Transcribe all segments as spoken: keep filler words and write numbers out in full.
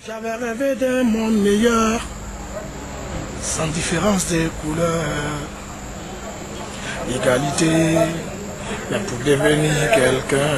J'avais rêvé d'un monde meilleur, sans différence des couleurs, égalité, mais pour devenir quelqu'un,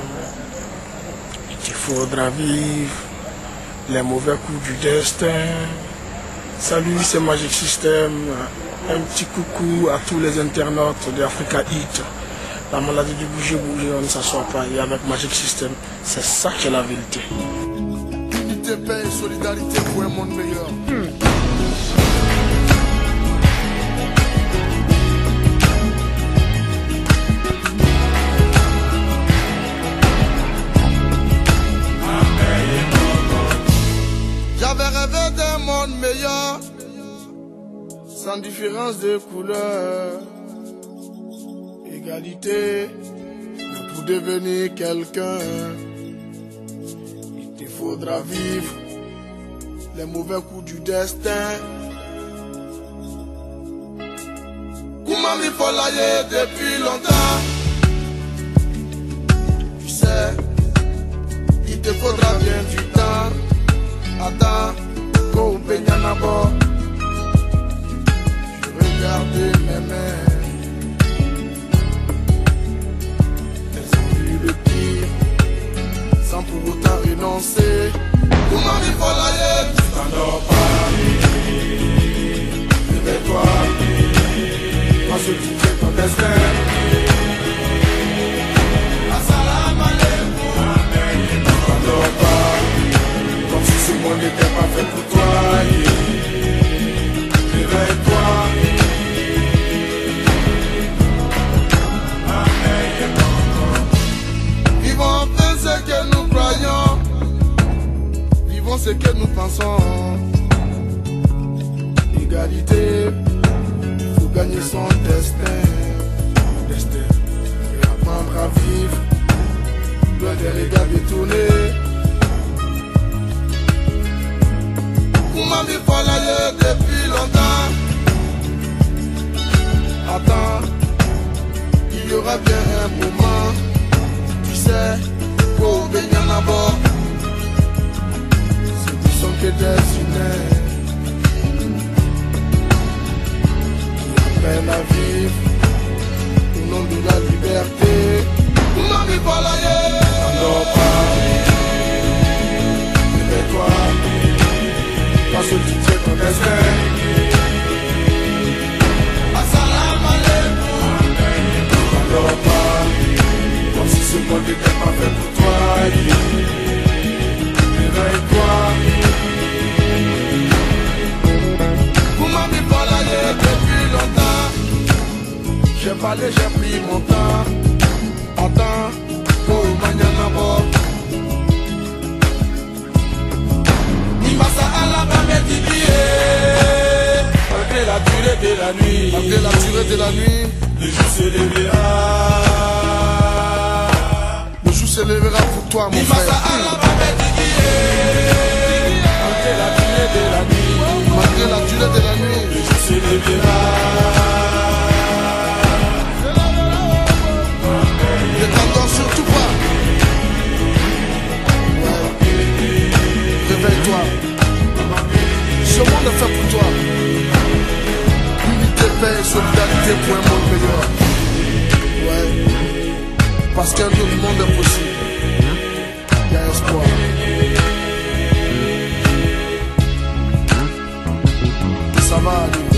il te faudra vivre les mauvais coups du destin. Salut, c'est Magic System. Un petit coucou à tous les internautes de Africa Hit. La maladie du bouger-bouger, on ne s'assoit pas. Et avec Magic System, c'est ça qui est la vérité. Unité, paix et solidarité pour un monde meilleur. Hmm. J'avais rêvé d'un monde meilleur, sans différence de couleur, égalité, mais pour devenir quelqu'un, il te faudra vivre les mauvais coups du destin. Comment il faut l'ailler depuis longtemps, tu sais, il te faudra bien du temps. Attends, go baigner d'abord. Je regardais mes mains, elles ont vu le pire, sans pour autant renoncer. Comment il faut l'aller, tu t'endors pas. Réveille-toi, parce que tu fais ton destin. Assalamu alaikum, tu t'endors pas. Comme si ce monde n'était pas fait pour toi. Réveille-toi. Vivons enfin ce que nous croyons. Vivons ce que nous pensons. Égalité, il faut gagner son destin. Destin. Et apprendre à vivre loin des regards détournés. Comment il faut l'aller depuis longtemps. Attends, il y aura bien un moment, tu sais, pour baigner d'abord. Ce ne sont que des humains qui appellent à vivre au nom de la liberté. Comment il faut l'aller, n'endors pas, réveille-toi. Parce que tu tiens ton destin. Assalamu alaikum. N'endors pas, comme si ce monde n'était pas fait pour toi. Réveille-toi. Comment il faut l'aller depuis longtemps. J'ai parlé, j'ai pris mon temps. Attends, pour mañana bord. Malgré la durée de la nuit, malgré la durée de la nuit, le jour se lèvera. Le jour se lèvera pour toi, mon frère. Malgré la durée de la nuit, malgré la durée de la nuit, le jour se lèvera. Ne t'endors surtout pas. Ouais. Réveille-toi. Ce monde est fait pour toi. Unité, paix et solidarité pour un monde meilleur. Ouais. Parce qu'un autre monde est possible. Il y a espoir. Ça va aller.